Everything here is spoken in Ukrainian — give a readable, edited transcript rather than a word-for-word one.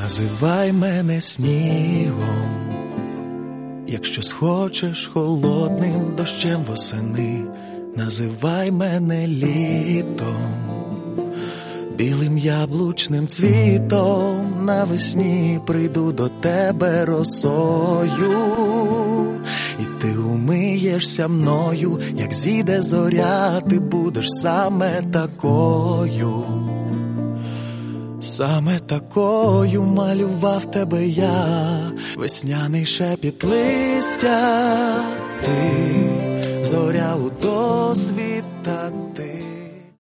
Називай мене снігом, якщо схочеш холодним дощем восени. Називай мене літом, білим яблучним цвітом. Навесні прийду до тебе росою, і ти умиєшся мною, як зійде зоря, ти будеш саме такою. Саме такою малював тебе я, весняний шепіт листя, ти зоря у досвіт